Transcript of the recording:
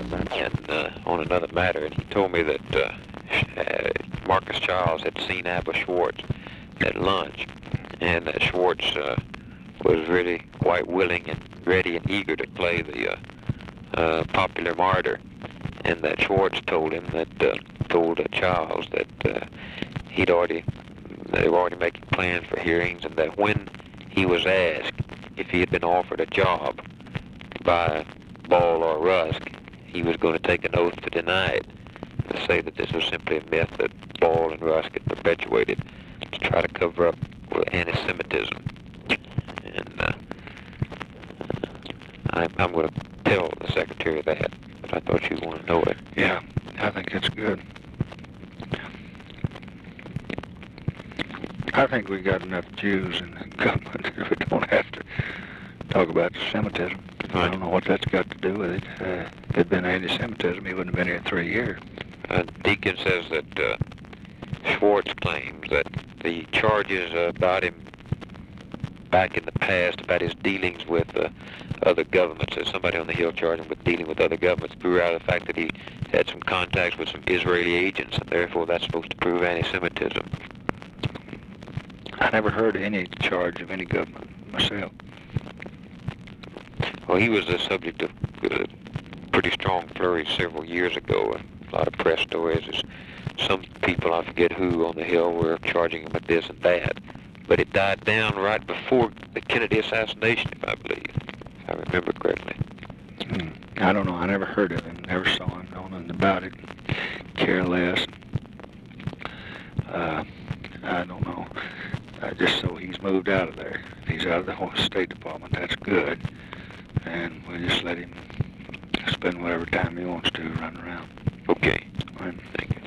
And on another matter, and he told me that Marcus Charles had seen Abba Schwartz at lunch, and that Schwartz was really quite willing and ready and eager to play the popular martyr, and that Schwartz told him that told Charles that they were already making plans for hearings, and that when he was asked if he had been offered a job by Ball or Rusk, he was going to take an oath to deny it, to say that this was simply a myth that Ball and Rusk had perpetuated to try to cover up anti-Semitism. And I'm going to tell the secretary that, but I thought you'd want to know it. Yeah, I think it's good. I think we got enough Jews in the government that we don't have to talk about Semitism. Right. I don't know what that's got to do with it. If it had been anti-Semitism, he wouldn't have been here 3 years. Deacon says that Schwartz claims that the charges about him back in the past, about his dealings with other governments, that somebody on the Hill charged him with dealing with other governments, grew out of the fact that he had some contacts with some Israeli agents, and therefore that's supposed to prove anti-Semitism. I never heard any charge of any government myself. Well, he was the subject of a pretty strong flurry several years ago. A lot of press stories. There's some people, I forget who, on the Hill were charging him with this and that. But it died down right before the Kennedy assassination, if I believe, if I remember correctly. I don't know. I never heard of him. Never saw him. Know nothing about it. Care less. I don't know. Just so he's moved out of there. He's out of the whole State Department. That's good. And we'll just let him spend whatever time he wants to run around. Okay. Right. Thank you.